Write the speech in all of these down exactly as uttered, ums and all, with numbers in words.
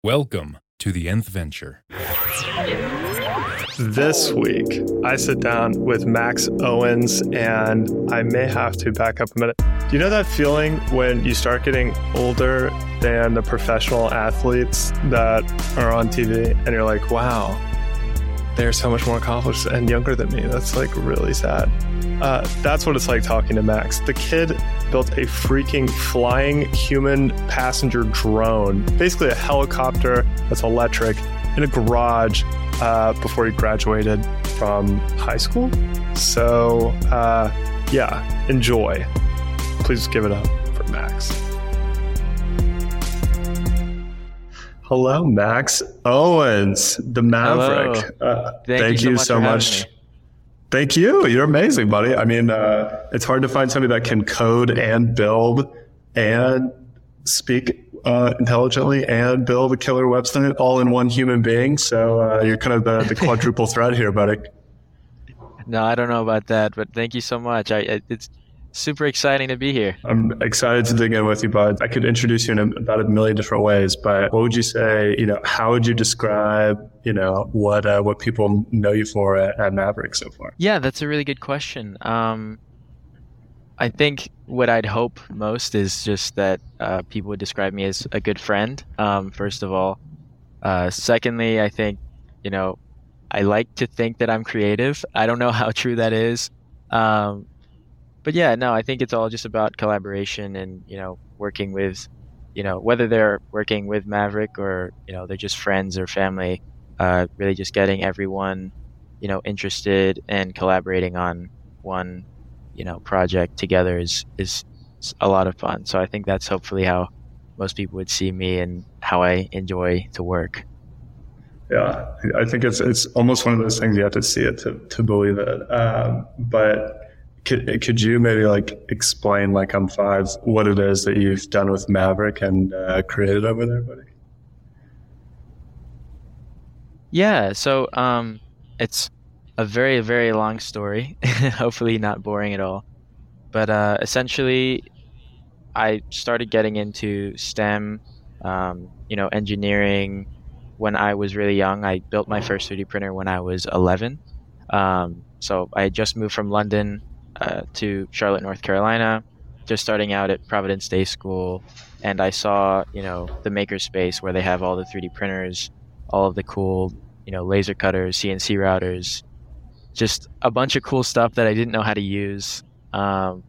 Welcome to the Nth Venture. This week, I sit down with Max Owens, and I may have to back up a minute. Do you know that feeling when you start getting older than the professional athletes that are on T V, and you're like, wow, they're so much more accomplished and younger than me? That's like really sad. Uh, that's what it's like talking to Max. The kid built a freaking flying human passenger drone, basically a helicopter that's electric, in a garage uh, before he graduated from high school. So uh, yeah, enjoy. Please give it up for Max. Hello, Max Owens, the Maverick. Uh, thank, thank you so much. So much. Thank you. You're amazing, buddy. I mean, uh, it's hard to find somebody that can code and build and speak uh, intelligently and build a killer website all in one human being. So uh, you're kind of the, the quadruple threat here, buddy. No, I don't know about that, but thank you so much. I, I it's super exciting to be here. I'm excited to dig in with you, bud. I could introduce you in a, about a million different ways, but what would you say, you know, how would you describe, you know, what uh, what people know you for at, at Maverick so far? Yeah, that's a really good question. Um, I think what I'd hope most is just that uh, people would describe me as a good friend, um, first of all. Uh, secondly, I think, you know, I like to think that I'm creative. I don't know how true that is. Um, But yeah, no, I think it's all just about collaboration and, you know, working with, you know, whether they're working with Maverick or, you know, they're just friends or family, uh, really just getting everyone, you know, interested and collaborating on one, you know, project together is, is a lot of fun. So I think that's hopefully how most people would see me and how I enjoy to work. Yeah, I think it's it's almost one of those things you have to see it to, to believe it. Um, but Could could you maybe like explain, like on five, what it is that you've done with Maverick and uh, created over there, buddy? Yeah, so um, it's a very, very long story, hopefully not boring at all. But uh, essentially, I started getting into STEM, um, you know, engineering when I was really young. I built my first three D printer when I was eleven. Um, so I had just moved from London Uh, to Charlotte, North Carolina, just starting out at Providence Day School, and I saw, you know, the makerspace where they have all the three D printers, all of the cool, you know, laser cutters, C N C routers, just a bunch of cool stuff that I didn't know how to use. Um,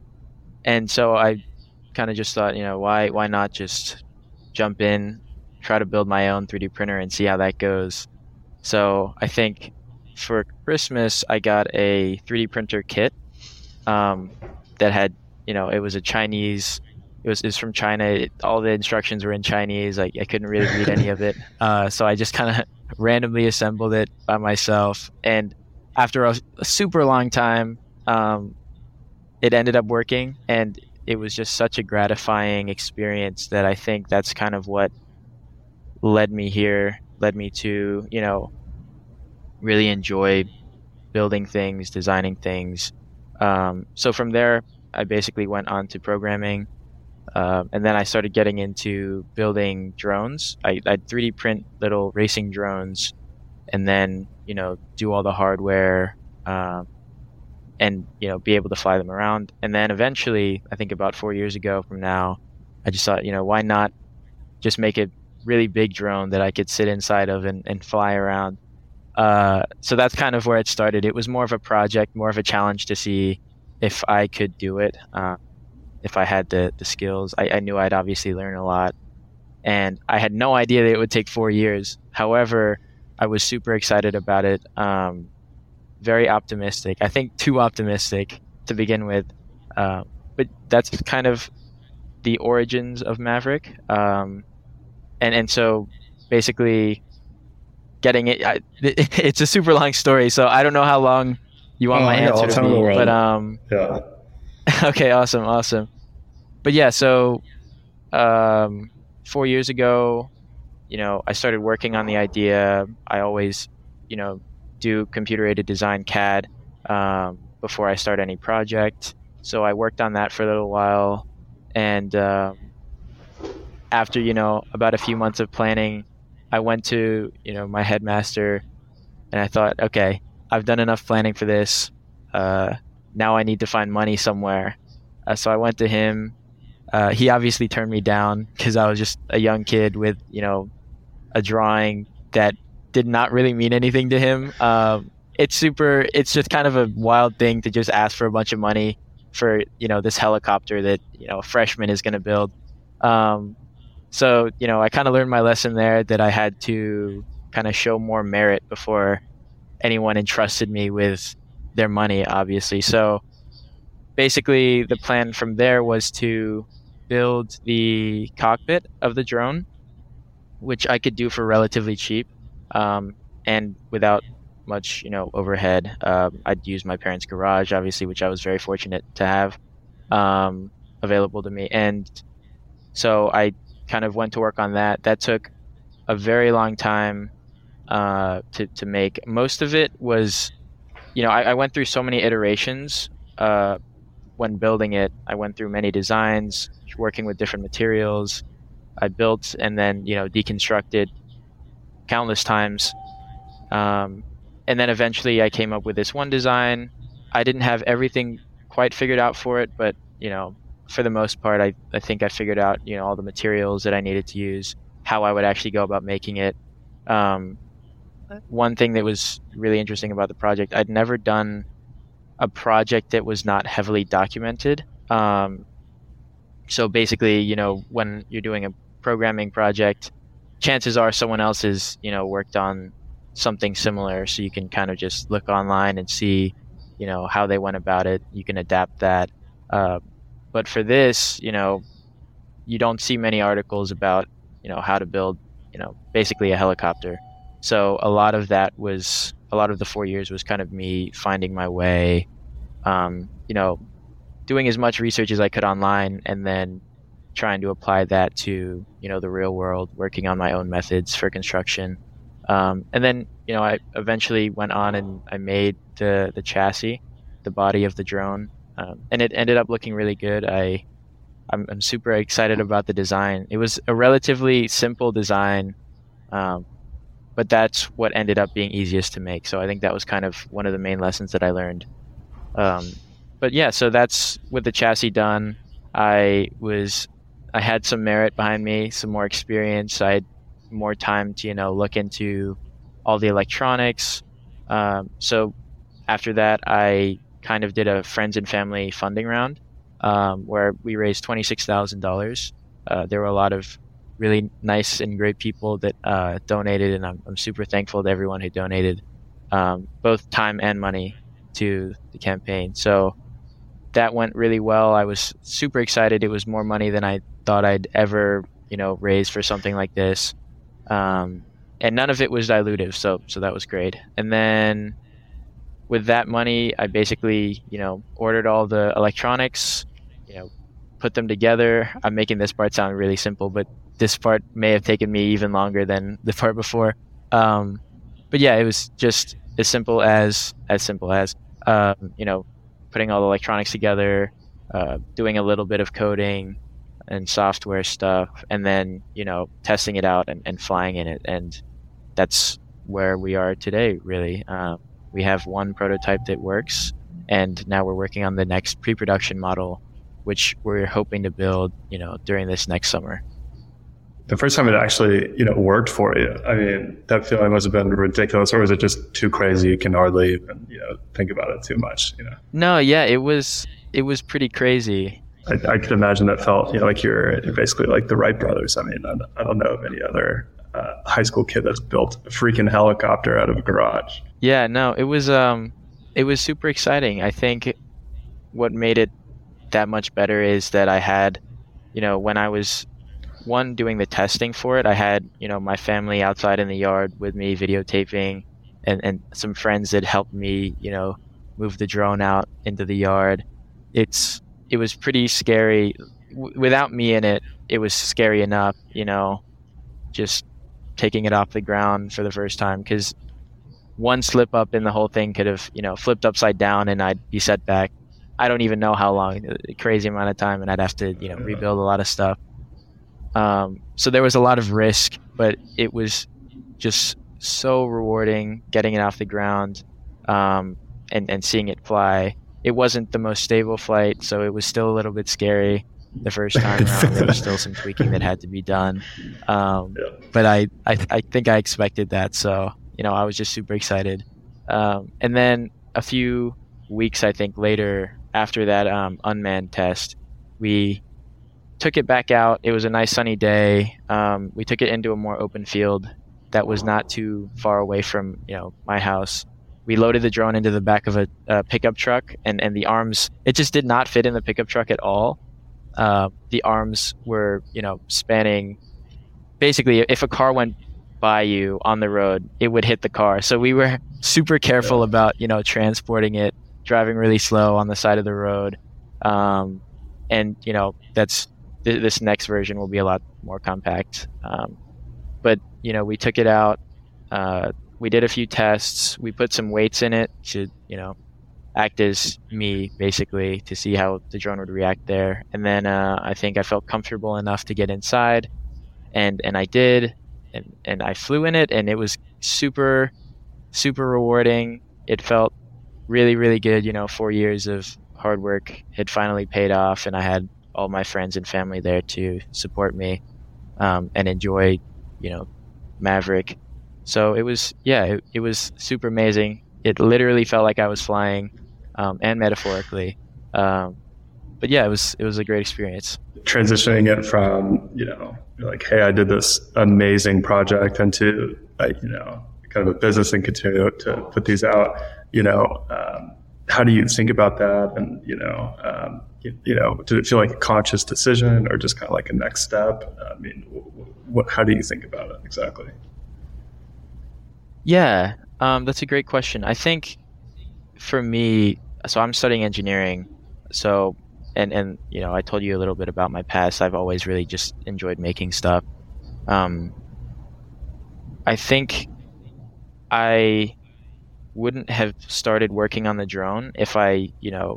and so I kind of just thought, you know, why why not just jump in, try to build my own three D printer and see how that goes. So I think for Christmas I got a three D printer kit. Um, that had, you know, it was a Chinese, it was, it was from China. It, all the instructions were in Chinese. I, I couldn't really read any of it. Uh, so I just kind of randomly assembled it by myself. And after a, a super long time, um, it ended up working. And it was just such a gratifying experience that I think that's kind of what led me here, led me to, you know, really enjoy building things, designing things. Um, so from there, I basically went on to programming, uh, and then I started getting into building drones. I, I'd three D print little racing drones, and then, you know, do all the hardware, um, and, you know, be able to fly them around. And then eventually, I think about four years ago from now, I just thought, you know, why not just make a really big drone that I could sit inside of and, and fly around. Uh, so that's kind of where it started. It was more of a project, more of a challenge to see if I could do it, uh, if I had the, the skills. I, I knew I'd obviously learn a lot, and I had no idea that it would take four years. However, I was super excited about it, um, very optimistic. I think too optimistic to begin with, uh, but that's kind of the origins of Maverick. Um, and, and so basically, getting it, I, it's a super long story, so I don't know how long you want oh, my yeah, answer to be. But um, yeah. Okay, awesome, awesome. But yeah, so um, four years ago, you know, I started working on the idea. I always, you know, do computer-aided design C A D um, before I start any project. So I worked on that for a little while, and um, after, you know, about a few months of planning, I went to, you know, my headmaster and I thought, okay, I've done enough planning for this. Uh, now I need to find money somewhere. Uh, so I went to him. Uh, he obviously turned me down because I was just a young kid with, you know, a drawing that did not really mean anything to him. Um, it's super, it's just kind of a wild thing to just ask for a bunch of money for, you know, this helicopter that, you know, a freshman is going to build. Um, so, you know, I kind of learned my lesson there that I had to kind of show more merit before anyone entrusted me with their money, obviously. So basically the plan from there was to build the cockpit of the drone, which I could do for relatively cheap, um, and without much, you know, overhead. Um, I'd use my parents' garage, obviously, which I was very fortunate to have um, available to me. And so I kind of went to work on that. That took a very long time uh, to, to make. Most of it was, you know, I, I went through so many iterations uh, when building it. I went through many designs, working with different materials. I built and then, you know, deconstructed countless times. Um, and then eventually I came up with this one design. I didn't have everything quite figured out for it, but, you know, for the most part, I, I think I figured out, you know, all the materials that I needed to use, how I would actually go about making it. Um, one thing that was really interesting about the project, I'd never done a project that was not heavily documented. Um, so basically, you know, when you're doing a programming project, chances are someone else has, you know, worked on something similar, so you can kind of just look online and see, you know, how they went about it. You can adapt that. Uh, but for this, you know, you don't see many articles about, you know, how to build, you know, basically a helicopter. So a lot of that was, a lot of the four years was kind of me finding my way, um, you know, doing as much research as I could online, and then trying to apply that to, you know, the real world, working on my own methods for construction. Um, and then, you know, I eventually went on and I made the, the chassis, the body of the drone, um, and it ended up looking really good. I, I'm, I'm super excited about the design. It was a relatively simple design, um, but that's what ended up being easiest to make. So I think that was kind of one of the main lessons that I learned. Um, but yeah, so that's with the chassis done. I was, I had some merit behind me, some more experience. I had more time to, you know, look into all the electronics. Um, so after that, I kind of did a friends and family funding round um, where we raised twenty-six thousand dollars. Uh, there were a lot of really nice and great people that uh, donated, and I'm, I'm super thankful to everyone who donated um, both time and money to the campaign. So that went really well. I was super excited. It was more money than I thought I'd ever, you know, raise for something like this. Um, and none of it was dilutive. So, so that was great. And then with that money, I basically, you know, ordered all the electronics, you know, put them together. I'm making this part sound really simple, but this part may have taken me even longer than the part before. Um, but yeah, it was just as simple as, as simple as, um, you know, putting all the electronics together, uh, doing a little bit of coding and software stuff, and then, you know, testing it out and, and flying in it. And that's where we are today, really. Uh, we have one prototype that works, and now we're working on the next pre-production model, which we're hoping to build, you know, during this next summer. The first time it actually, you know, worked for you, I mean, that feeling must have been ridiculous, or was it just too crazy? You can hardly even, you know, think about it too much, you know? No, yeah, it was, it was pretty crazy. I, I could imagine that felt, you know, like you're basically like the Wright brothers. I mean, I, I don't know of any other uh, high school kid that's built a freaking helicopter out of a garage. Yeah, no, it was, um, it was super exciting. I think what made it that much better is that I had, you know, when I was one doing the testing for it, I had, you know, my family outside in the yard with me videotaping, and, and some friends that helped me, you know, move the drone out into the yard. It's, it was pretty scary. W- without me in it, it was scary enough, you know, just taking it off the ground for the first time, because one slip up and the whole thing could have, you know, flipped upside down and I'd be set back. I don't even know how long, a crazy amount of time, and I'd have to, you know, rebuild a lot of stuff. Um, so there was a lot of risk, but it was just so rewarding getting it off the ground, um, and, and seeing it fly. It wasn't the most stable flight, so it was still a little bit scary the first time around. There was still some tweaking that had to be done. Um, Yeah. but I, I, I think I expected that. So, you know, I was just super excited. Um, and then a few weeks, I think, later, after that um, unmanned test, we took it back out. It was a nice sunny day. Um, we took it into a more open field that was not too far away from, you know, my house. We loaded the drone into the back of a, a pickup truck, and, and the arms, it just did not fit in the pickup truck at all. Uh, the arms were, you know, spanning, basically, if a car went by you on the road, it would hit the car. So we were super careful Yeah. about, you know, transporting it, driving really slow on the side of the road. Um, and, you know, that's, th- this next version will be a lot more compact. Um, but, you know, we took it out, uh, we did a few tests. We put some weights in it to, you know, act as me, basically, to see how the drone would react there. And then uh, I think I felt comfortable enough to get inside, and and I did, and and I flew in it, and it was super, super rewarding. It felt really, really good. You know, four years of hard work had finally paid off, and I had all my friends and family there to support me, um, and enjoy, you know, Maverick. So it was, yeah, it, it was super amazing. It literally felt like I was flying, um, and metaphorically. Um, but yeah, it was it was a great experience. Transitioning it from, you know, like, hey, I did this amazing project, into, like, you know, kind of a business and continue to put these out, you know, um, how do you think about that? And, you know, um, you, you know, did it feel like a conscious decision, or just kind of like a next step? I mean, what, how do you think about it exactly? Yeah, um, that's a great question. I think for me, so I'm studying engineering, so and and you know, I told you a little bit about my past. I've always really just enjoyed making stuff. Um, I think I wouldn't have started working on the drone if I, you know,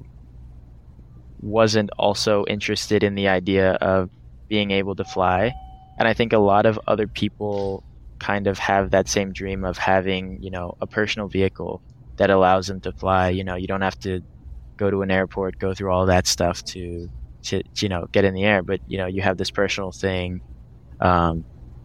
wasn't also interested in the idea of being able to fly. And I think a lot of other people kind of have that same dream of having, you know, a personal vehicle that allows them to fly. You know, you don't have to go to an airport, go through all that stuff to, to, you know, get in the air. But, you know, you have this personal thing, um,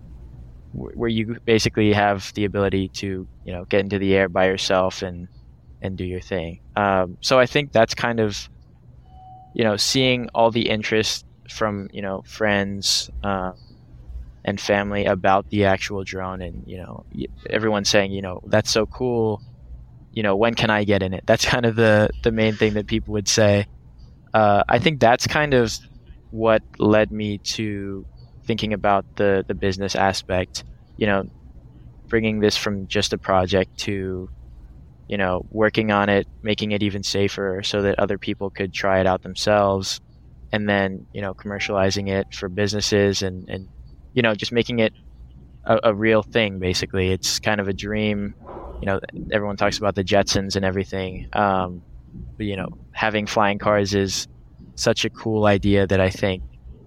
wh- where you basically have the ability to, you know, get into the air by yourself and, and do your thing. Um, so I think that's kind of, you know, seeing all the interest from, you know, friends, um, and family about the actual drone, and, you know, y- everyone saying, you know, that's so cool, you know, when can I get in it? That's kind of the the main thing that people would say. uh, I think that's kind of what led me to thinking about the the business aspect, you know, bringing this from just a project to, you know, working on it, making it even safer so that other people could try it out themselves, and then, you know, commercializing it for businesses, and and you know, just making it a, a real thing. Basically, it's kind of a dream. You know, everyone talks about the Jetsons and everything, um, but, you know, having flying cars is such a cool idea that I think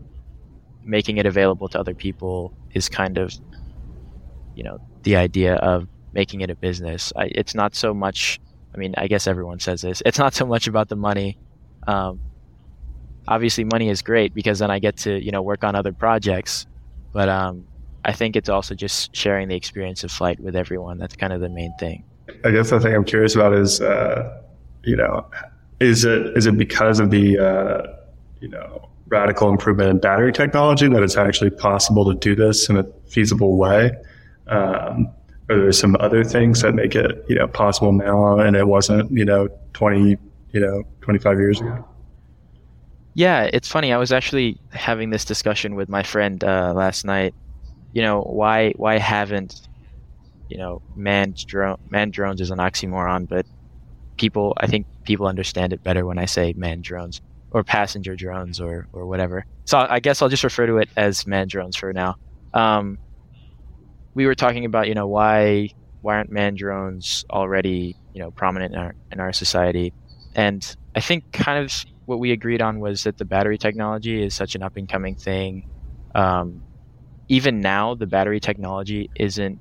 making it available to other people is kind of, you know, the idea of making it a business. I, it's not so much, I mean, I guess everyone says this, it's not so much about the money. Um, obviously money is great because then I get to, you know, work on other projects, but um, I think it's also just sharing the experience of flight with everyone. That's kind of the main thing. I guess the thing I'm curious about is, uh, you know, is it is it because of the, uh, you know, radical improvement in battery technology that it's actually possible to do this in a feasible way? Um, or there's some other things that make it, you know, possible now, and it wasn't, you know, twenty, you know, twenty-five years ago? Yeah, it's funny. I was actually having this discussion with my friend uh, last night. You know, why why haven't, you know, manned drone manned drones is an oxymoron, but people, I think people understand it better when I say manned drones or passenger drones or or whatever. So I guess I'll just refer to it as manned drones for now. Um, we were talking about, you know, why why aren't manned drones already, you know, prominent in our in our society? And I think kind of what we agreed on was that the battery technology is such an up and coming thing. Um, even now the battery technology isn't,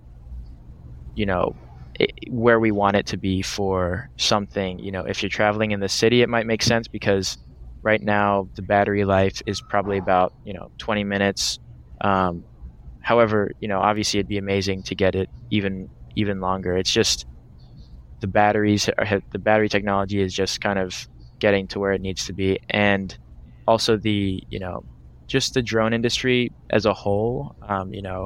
you know, it, where we want it to be for something. You know, if you're traveling in the city, it might make sense because right now the battery life is probably about, you know, twenty minutes. Um, however, you know, obviously it'd be amazing to get it even even longer. It's just the batteries are, the battery technology is just kind of getting to where it needs to be, and also the, you know, just the drone industry as a whole, um, you know,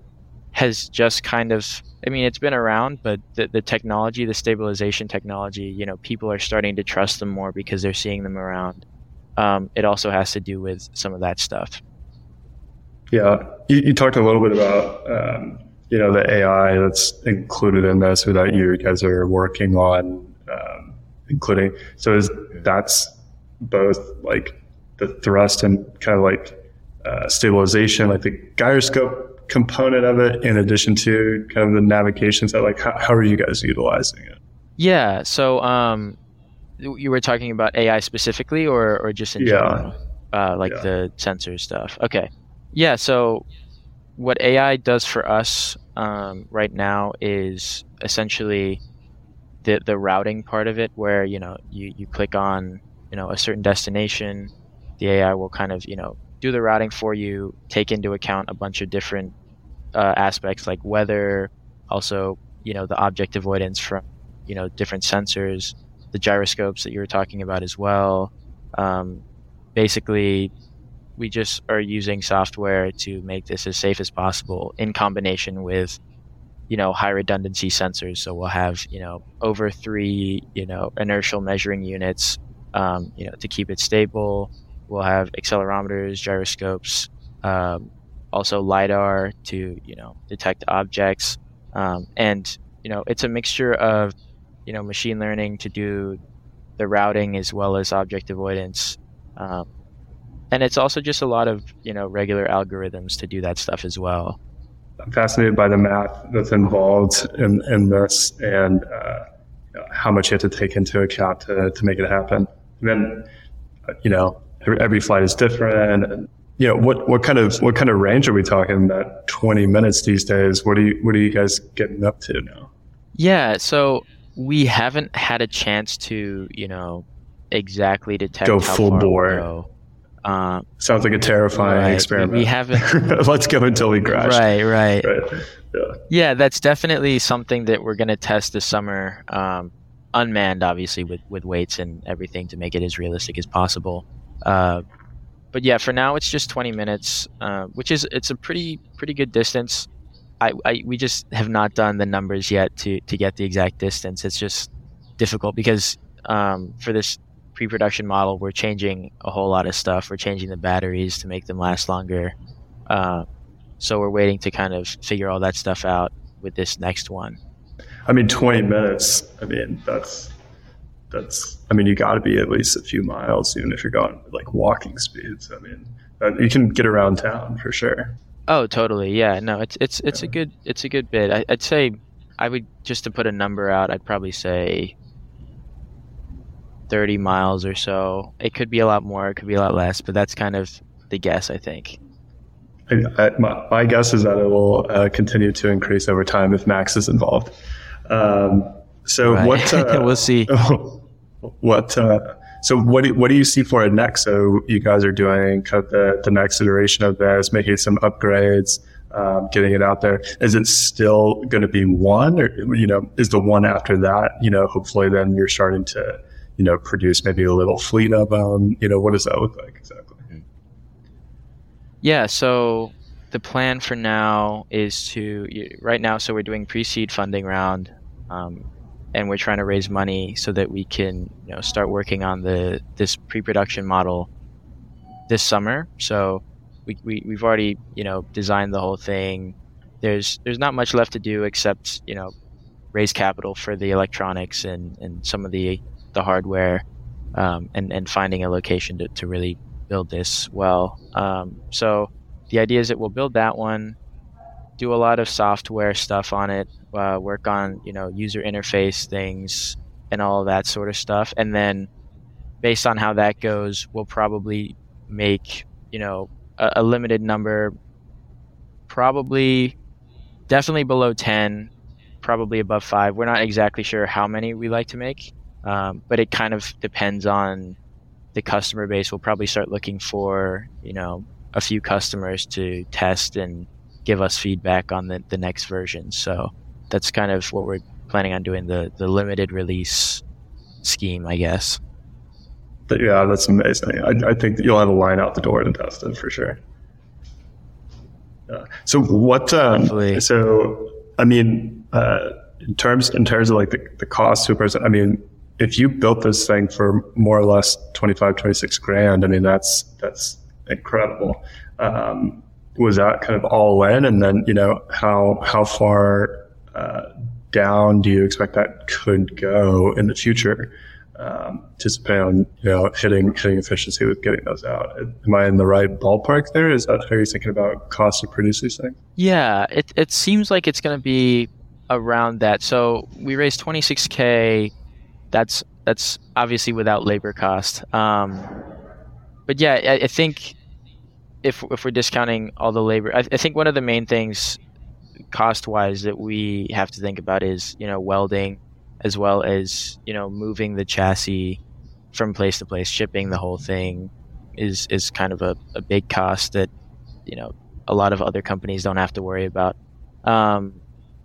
has just kind of, I mean, it's been around, but the, the technology, the stabilization technology, you know, people are starting to trust them more because they're seeing them around. Um, it also has to do with some of that stuff. Yeah, you, you talked a little bit about, um, you know, the A I that's included in this, or that you guys are working on, um, including. So is that's both like the thrust and kind of like uh, stabilization, like the gyroscope component of it, in addition to kind of the navigation side? Like, how, how are you guys utilizing it? Yeah. So, um, you were talking about A I specifically, or or just in yeah. general, uh, like yeah. the sensor stuff. Okay. Yeah. So, what A I does for us um, right now is essentially the the routing part of it, where, you know, you you click on, you know, a certain destination, the A I will kind of, you know, do the routing for you, take into account a bunch of different uh, aspects like weather, also, you know, the object avoidance from, you know, different sensors, the gyroscopes that you were talking about as well. Um, basically, we just are using software to make this as safe as possible in combination with, you know, high redundancy sensors. So we'll have, you know, over three, you know, inertial measuring units, um, you know, to keep it stable. We'll have accelerometers, gyroscopes, um, also LiDAR to, you know, detect objects. Um, and, you know, it's a mixture of, you know, machine learning to do the routing as well as object avoidance. Um, and it's also just a lot of, you know, regular algorithms to do that stuff as well. I'm fascinated by the math that's involved in, in this, and uh, how much you have to take into account to, to make it happen. And then, you know, every, every flight is different. And, you know, what, what kind of what kind of range are we talking? That twenty minutes these days? What are you what are you guys getting up to now? Yeah, so we haven't had a chance to, you know, exactly detect go how full far bore. we'll go. Um, Sounds like a terrifying right. experiment. We, we haven't. Let's go until we crash. Right, right, right. Yeah. Yeah, that's definitely something that we're going to test this summer, um, unmanned, obviously, with, with weights and everything to make it as realistic as possible. Uh, but yeah, for now it's just twenty minutes, uh, which is it's a pretty pretty good distance. I, I we just have not done the numbers yet to to get the exact distance. It's just difficult because um, for this pre-production model, we're changing a whole lot of stuff. We're changing the batteries to make them last longer. Uh, so we're waiting to kind of figure all that stuff out with this next one. I mean, twenty minutes, I mean, that's, that's, I mean, you got to be at least a few miles, even if you're going like walking speeds. I mean, uh, you can get around town for sure. Oh, totally. Yeah, no, it's, it's, it's yeah. a good, it's a good bit. I, I'd say I would, just to put a number out, I'd probably say thirty miles or so. It could be a lot more, it could be a lot less, but that's kind of the guess, I think. I, I, my, my guess is that it will uh, continue to increase over time if Max is involved. Um, so right. what? Uh, we'll see. What? Uh, so what? Do, what do you see for it next? So you guys are doing kind of the, the next iteration of this, making some upgrades, um, getting it out there. Is it still going to be one, or, you know, is the one after that? You know, hopefully then you're starting to, you know, produce maybe a little fleet of them. You know, what does that look like exactly? Yeah, so the plan for now is to, right now, so we're doing pre-seed funding round, um, and we're trying to raise money so that we can, you know, start working on the this pre-production model this summer. So we, we, we've already, you know, designed the whole thing. There's there's not much left to do except, you know, raise capital for the electronics and, and some of the, the hardware, um, and, and finding a location to, to really build this well. Um, so the idea is that we'll build that one, do a lot of software stuff on it, uh, work on, you know, user interface things and all of that sort of stuff. And then based on how that goes, we'll probably make, you know, a, a limited number, probably definitely below ten, probably above five. We're not exactly sure how many we like to make, um, but it kind of depends on the customer base. We'll probably start looking for, you know, a few customers to test and give us feedback on the, the next version. So that's kind of what we're planning on doing, the, the limited release scheme, I guess. But yeah, that's amazing. I, I think that you'll have a line out the door to test it for sure. Uh, so what, um, so, I mean, uh, in terms, in terms of like the, the cost to a person, I mean, if you built this thing for more or less twenty-five, twenty-six grand, I mean, that's, that's incredible. Um, was that kind of all in? And then, you know, how, how far, uh, down do you expect that could go in the future? Um, just depending on, you know, hitting, hitting efficiency with getting those out. Am I in the right ballpark there? Is that how you're thinking about cost to produce these things? Yeah, it, it seems like it's going to be around that. So we raised twenty-six K. That's, that's obviously without labor cost. Um, but yeah, I, I think if, if we're discounting all the labor, I, I think one of the main things cost wise that we have to think about is, you know, welding, as well as, you know, moving the chassis from place to place. Shipping the whole thing is is kind of a, a big cost that, you know, a lot of other companies don't have to worry about. Um,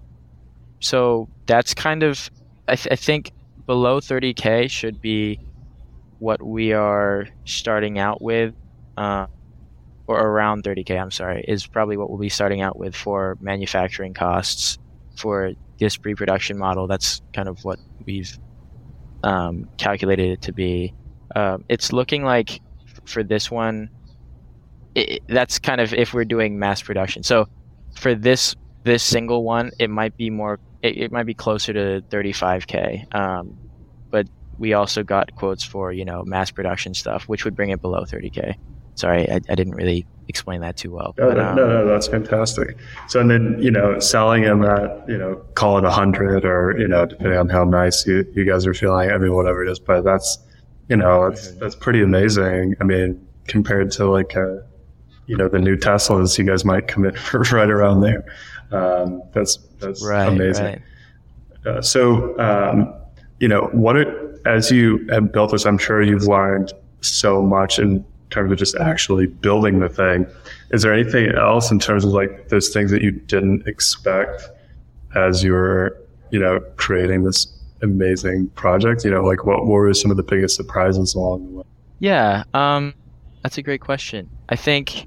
so that's kind of, I, th- I think below thirty K should be what we are starting out with, uh, or around thirty K, I'm sorry, is probably what we'll be starting out with for manufacturing costs for this pre-production model. That's kind of what we've um, calculated it to be. Uh, it's looking like for this one, it, that's kind of if we're doing mass production. So for this this single one, it might be more, it, it might be closer to thirty-five K. Um, but we also got quotes for, you know, mass production stuff, which would bring it below thirty K. Sorry, I, I didn't really explain that too well. No, but, um, no, no, that's fantastic. So, and then, you know, selling them at, you know, call it a hundred or, you know, depending on how nice you, you guys are feeling, I mean, whatever it is, but that's, you know, that's, that's pretty amazing. I mean, compared to like, a, you know, the new Teslas, you guys might come in right around there. Um, that's, that's right, amazing. Right. Uh, so, um, you know, what it, as you have built this, I'm sure you've learned so much in terms of just actually building the thing. Is there anything else in terms of like those things that you didn't expect as you were, you know, creating this amazing project? You know, like what, what were some of the biggest surprises along the way? Yeah, um, that's a great question. I think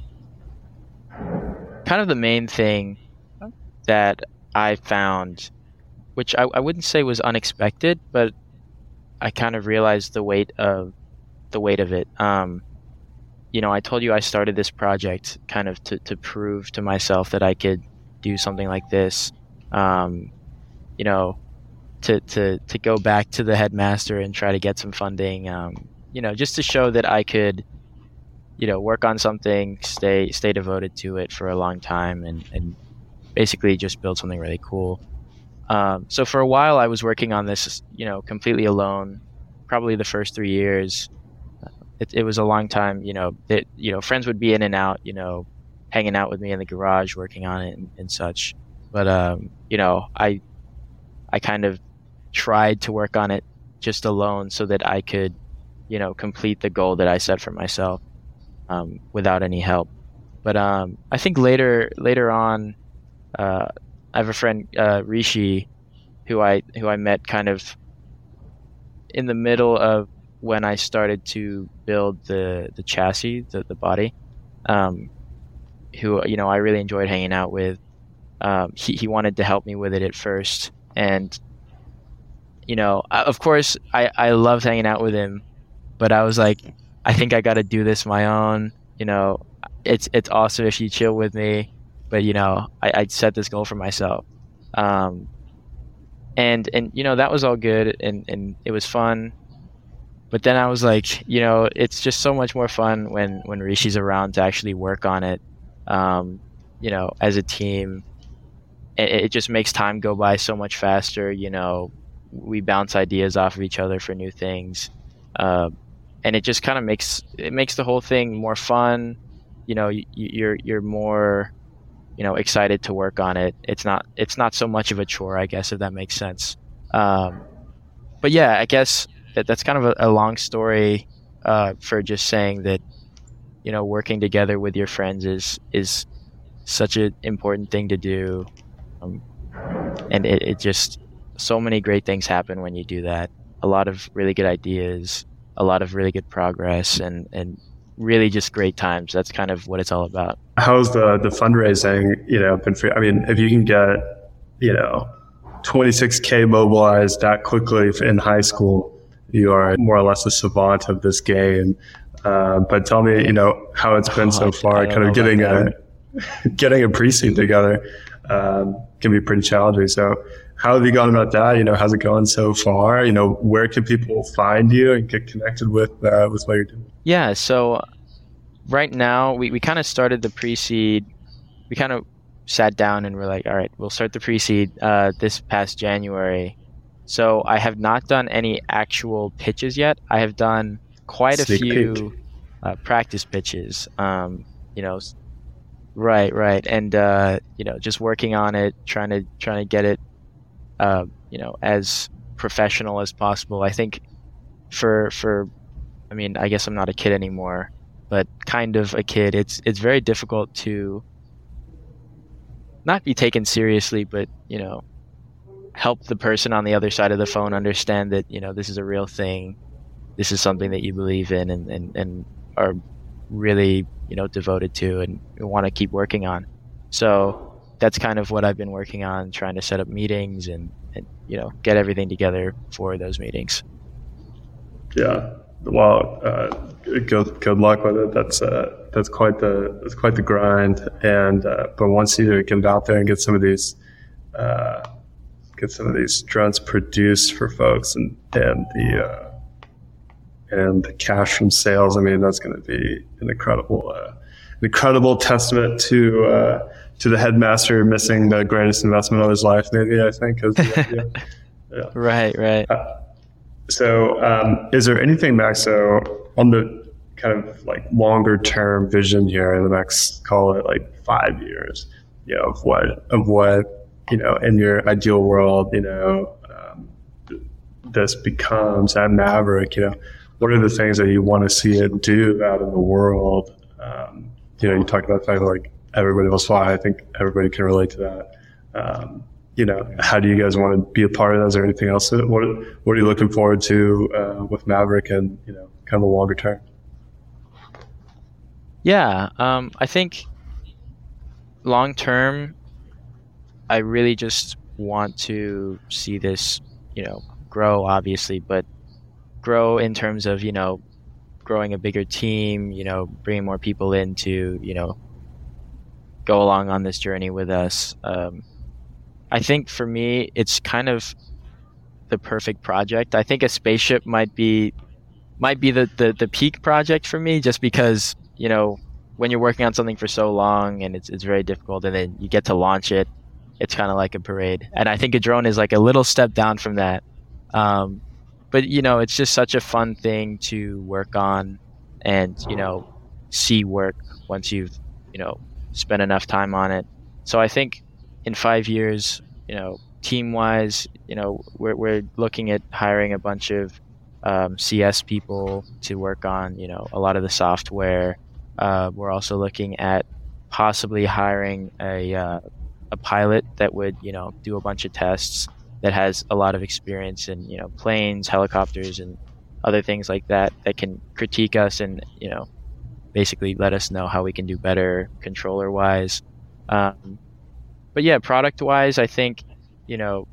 kind of the main thing that I found, which I, I wouldn't say was unexpected, but I kind of realized the weight of the weight of it. Um, you know, I told you I started this project kind of to, to prove to myself that I could do something like this. Um, you know, to, to, to go back to the headmaster and try to get some funding, um, you know, just to show that I could, you know, work on something, stay, stay devoted to it for a long time and, and basically just build something really cool. Um, so for a while I was working on this, you know, completely alone, probably the first three years. It, it was a long time, you know, that, you know, friends would be in and out, you know, hanging out with me in the garage, working on it and, and such. But, um, you know, I, I kind of tried to work on it just alone so that I could, you know, complete the goal that I set for myself, um, without any help. But, um, I think later, later on, uh, I have a friend, uh, Rishi, who I, who I met kind of in the middle of when I started to build the, the chassis, the, the body, um, who, you know, I really enjoyed hanging out with. Um, he, he wanted to help me with it at first. And, you know, I, of course I, I loved hanging out with him, but I was like, I think I got to do this my own, you know, it's, it's awesome if you chill with me, but you know, I, I set this goal for myself. Um, and, and, you know, that was all good and, and it was fun. But then I was like, you know, it's just so much more fun when, when Rishi's around to actually work on it, um, you know, as a team. It, it just makes time go by so much faster. You know, we bounce ideas off of each other for new things. Uh, and it just kind of makes, it makes the whole thing more fun. You know, you, you're, you're more, you know, excited to work on it. It's not it's not so much of a chore, I guess, if that makes sense. Um, but yeah, I guess that, that's kind of a, a long story uh, for just saying that, you know, working together with your friends is is such an important thing to do, um, and it, it just so many great things happen when you do that. A lot of really good ideas, a lot of really good progress, and and really just great times. That's kind of what it's all about. How's the the fundraising, you know, been for, I mean, if you can get, you know, twenty-six K mobilized that quickly in high school, you are more or less a savant of this game. Uh, but tell me, you know, how it's been so far. Kind of getting a getting a pre-seed together um, can be pretty challenging. So how have you gone about that? You know, how's it going so far? You know, where can people find you and get connected with uh, with what you're doing? Yeah, so right now we, we kind of started the pre-seed. We kind of sat down and we're like, all right, we'll start the pre-seed uh, this past January. So I have not done any actual pitches yet. I have done quite a Sneak few uh, practice pitches. Um, you know, right, right, and uh, you know, just working on it, trying to trying to get it, uh, you know, as professional as possible. I think for for, I mean, I guess I'm not a kid anymore, but kind of a kid. It's it's very difficult to not be taken seriously, but you know, help the person on the other side of the phone understand that, you know, this is a real thing. This is something that you believe in and, and, and are really, you know, devoted to and want to keep working on. So that's kind of what I've been working on, trying to set up meetings and, and you know, get everything together for those meetings. Yeah. Well, uh, good good luck with it. That's uh, that's quite the that's quite the grind. And uh, but once you get out there and get some of these uh, get some of these drones produced for folks and and the uh, and the cash from sales, I mean, that's going to be an incredible, uh, an incredible testament to uh, to the headmaster missing the greatest investment of his life. Maybe I think. Is the idea. Yeah. Right, right. Uh, so, um, is there anything, Max, so on the kind of like longer term vision here in the next, call it like five years, you know, of what of what you know in your ideal world, you know, um, this becomes at Maverick, you know. What are the things that you want to see it do out in the world? Um, you know, you talked about the fact that like everybody will fly. I think everybody can relate to that. Um, you know, how do you guys want to be a part of that? Is there anything else? What What are you looking forward to uh, with Maverick and, you know, kind of a longer term? Yeah, um, I think long term, I really just want to see this, you know, grow, obviously, but grow in terms of, you know, growing a bigger team, you know, bringing more people in to, you know, go along on this journey with us. Um, I think for me, it's kind of the perfect project. I think a spaceship might be might be the, the, the peak project for me, just because, you know, when you're working on something for so long and it's it's very difficult and then you get to launch it, it's kind of like a parade. And I think a drone is like a little step down from that. Um, But, you know, it's just such a fun thing to work on and, you know, see work once you've, you know, spent enough time on it. So I think in five years, you know, team-wise, you know, we're we're looking at hiring a bunch of um, C S people to work on, you know, a lot of the software. Uh, we're also looking at possibly hiring a uh, a pilot that would, you know, do a bunch of tests, that has a lot of experience in, you know, planes, helicopters, and other things like that, that can critique us and, you know, basically let us know how we can do better controller-wise. Um, but yeah, product-wise, I think, you know,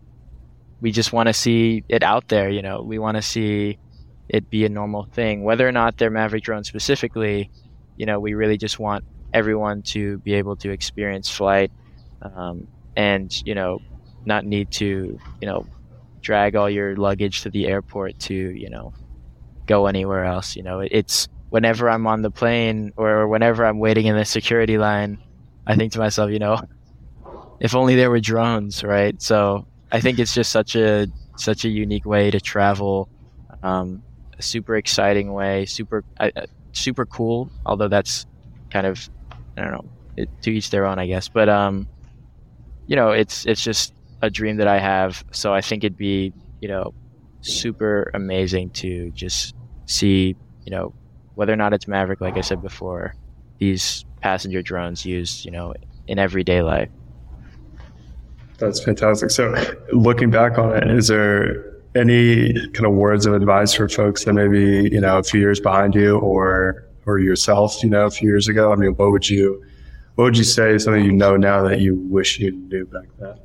we just want to see it out there. You know, we want to see it be a normal thing. Whether or not they're Maverick drones specifically, you know, we really just want everyone to be able to experience flight um, and, you know, not need to, you know, drag all your luggage to the airport to, you know, go anywhere else. You know, it's whenever I'm on the plane or whenever I'm waiting in the security line, I think to myself, you know, if only there were drones, right? So I think it's just such a such a unique way to travel, um, a super exciting way, super uh, super cool. Although that's kind of, I don't know, it, to each their own, I guess. But um, you know, it's it's just a dream that I have. So I think it'd be, you know, super amazing to just see, you know, whether or not it's Maverick, like I said before, these passenger drones used, you know, in everyday life. That's fantastic. So looking back on it, is there any kind of words of advice for folks that maybe, you know, a few years behind you or or yourself, you know, a few years ago? I mean, what would you what would you say is something you know now that you wish you knew back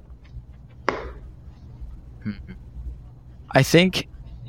then? I think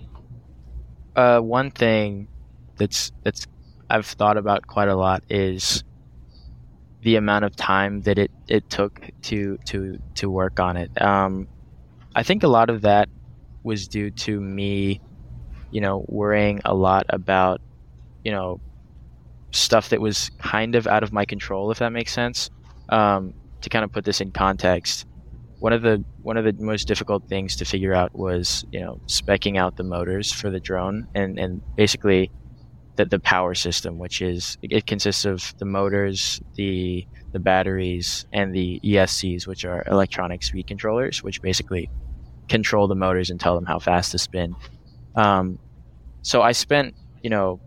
uh, one thing that's that's I've thought about quite a lot is the amount of time that it, it took to to to work on it. Um, I think a lot of that was due to me, you know, worrying a lot about, you know, stuff that was kind of out of my control, if that makes sense. Um, to kind of put this in context, one of the one of the most difficult things to figure out was, you know, speccing out the motors for the drone and, and basically the, the power system, which is, it consists of the motors, the the batteries, and the E S Cs, which are electronic speed controllers, which basically control the motors and tell them how fast to spin. Um, so I spent, you know,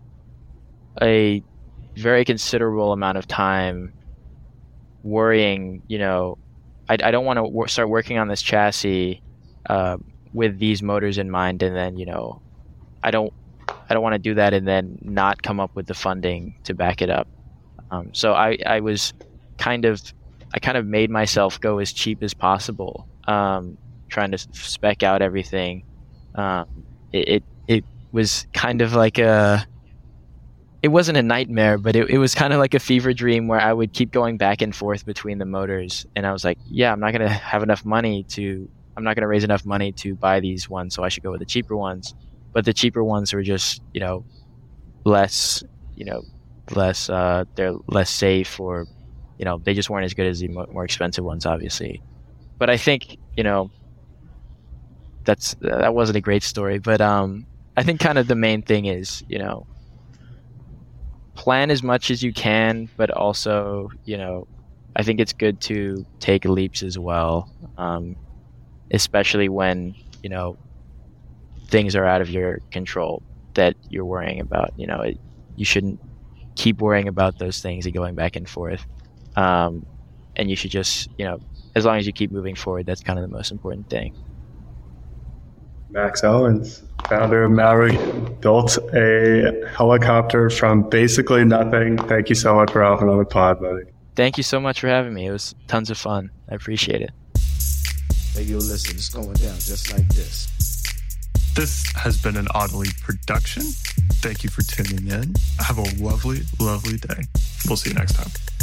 a very considerable amount of time worrying, you know, I, I don't want to wor- start working on this chassis uh, with these motors in mind, and then, you know, I don't I don't want to do that and then not come up with the funding to back it up. Um, so I, I was kind of, I kind of made myself go as cheap as possible, um, trying to spec out everything. Um, it, it, it was kind of like a, it wasn't a nightmare, but it, it was kind of like a fever dream where I would keep going back and forth between the motors. And I was like, yeah, I'm not going to have enough money to, I'm not going to raise enough money to buy these ones, so I should go with the cheaper ones. But the cheaper ones were just, you know, less, you know, less, uh, they're less safe, or, you know, they just weren't as good as the more expensive ones, obviously. But I think, you know, that's, that wasn't a great story. But um, I think kind of the main thing is, you know, plan as much as you can, but also, you know, I think it's good to take leaps as well, um, especially when, you know, things are out of your control that you're worrying about. You know, it, you shouldn't keep worrying about those things and going back and forth. Um, and you should just, you know, as long as you keep moving forward, that's kind of the most important thing. Max Owens, founder of Maverick, built a helicopter from basically nothing. Thank you so much for hopping on the pod, buddy. Thank you so much for having me. It was tons of fun. I appreciate it. Hey, yo, listen, it's going down just like this. This has been an Audely production. Thank you for tuning in. Have a lovely, lovely day. We'll see you next time.